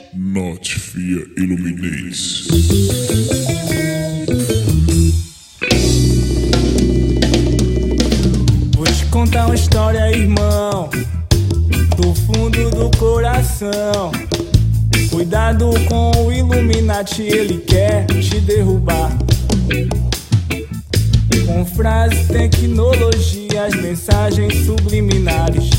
Not Fear Illuminates. Vou te contar uma história, irmão, do fundo do coração. Cuidado com o Illuminati, ele quer te derrubar. Com frases, tecnologias, mensagens subliminares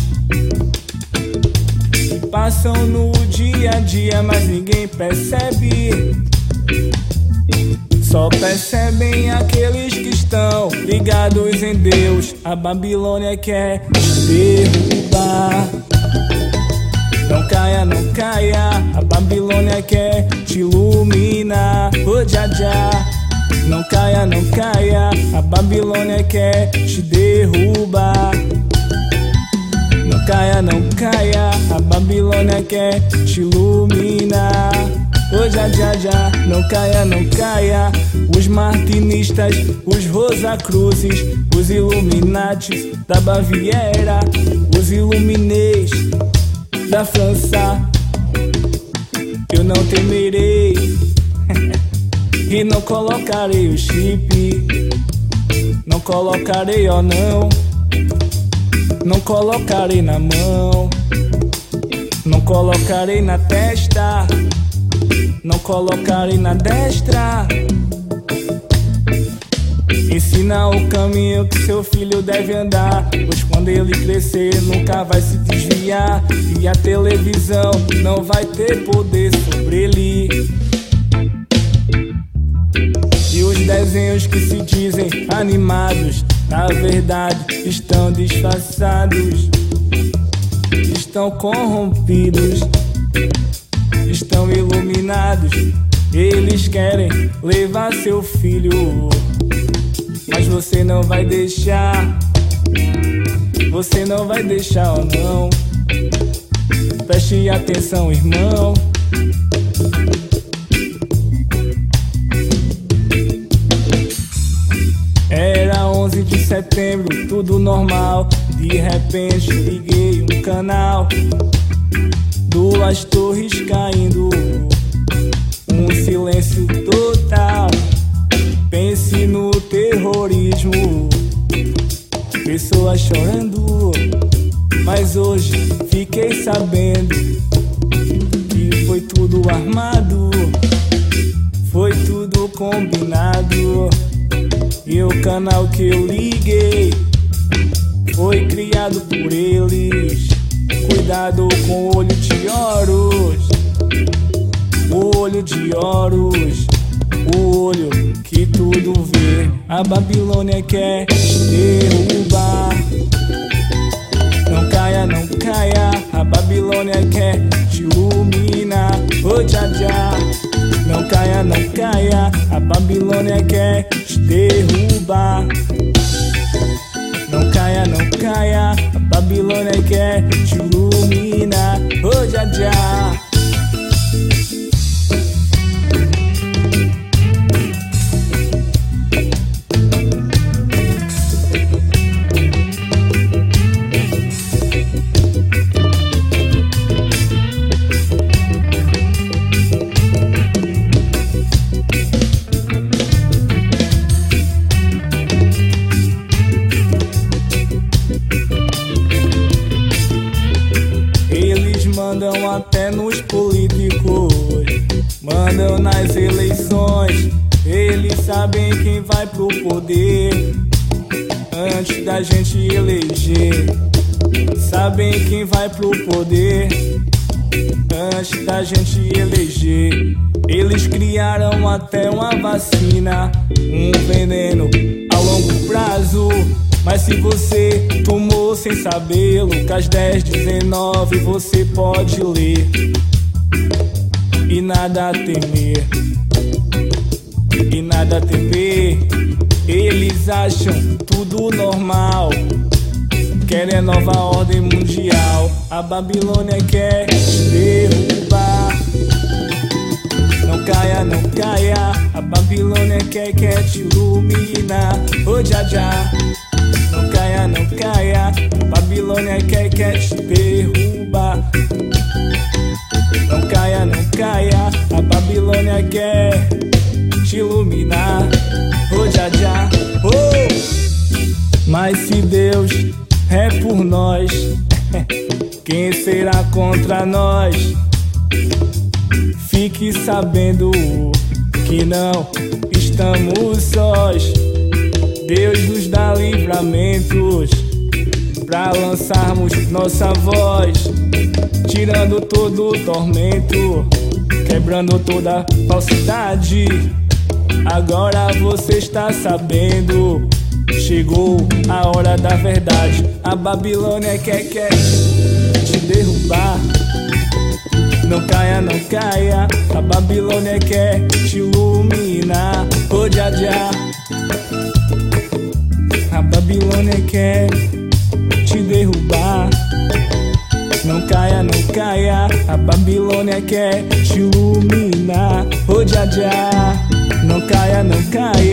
que passam no dia a dia, mas ninguém percebe. Só percebem aqueles que estão ligados em Deus. A Babilônia quer te derrubar. Não caia, não caia, a Babilônia quer te iluminar. Oh, já, já. Não caia, não caia, a Babilônia quer te derrubar. Não caia, não caia, a Babilônia quer te iluminar. Oh, já, já, já. Não caia, não caia, os martinistas, os Rosacruzes, os Illuminatis da Baviera, os Illuminês da França. Eu não temerei e não colocarei o chip. Não colocarei, ó, não. Não colocarei na mão. Não colocarei na testa. Não colocarei na destra. Ensina o caminho que seu filho deve andar, pois quando ele crescer nunca vai se desviar. E a televisão não vai ter poder sobre ele. E os desenhos que se dizem animados, na verdade estão disfarçados. Estão corrompidos, estão iluminados. Eles querem levar seu filho, mas você não vai deixar. Você não vai deixar, ou não. Preste atenção, irmão. Era 11 de setembro, tudo normal. De repente liguei um canal, duas torres caindo, um silêncio total. Pense no terrorismo, pessoas chorando. Mas hoje fiquei sabendo que foi tudo armado, foi tudo combinado. E o canal que eu liguei foi criado por eles. Cuidado com o olho de Horus, o olho de Horus, o olho que tudo vê. A Babilônia quer te derrubar. Não caia, não caia, a Babilônia quer te iluminar. Oh, já, já. Não caia, não caia, a Babilônia quer te derrubar. Não caia, não caia, a Babilônia quer te iluminar. Oh, já, já. Mandam até nos políticos, mandam nas eleições. Eles sabem quem vai pro poder antes da gente eleger. Sabem quem vai pro poder antes da gente eleger. Eles criaram até uma vacina, um veneno a longo prazo. Mas se você tomou sem saber, Lucas 10:19 você pode ler. E nada a temer, e nada a temer. Eles acham tudo normal, querem nova ordem mundial. A Babilônia quer te derrubar. Não caia, não caia, a Babilônia quer te iluminar. Oh, já, já. Não caia, não caia, a Babilônia quer te derrubar. Não caia, não caia. contra nós. Fique sabendo que não estamos sós. Deus nos dá livramentos pra lançarmos nossa voz, tirando todo o tormento, quebrando toda falsidade. Agora você está sabendo, chegou a hora da verdade. A Babilônia quer te derrubar. Não caia, não caia. A Babilônia quer te iluminar. Oh, já, já. A Babilônia quer te derrubar. Não caia, não caia. A Babilônia quer te iluminar. Oh, já, já. Não caia, não caia.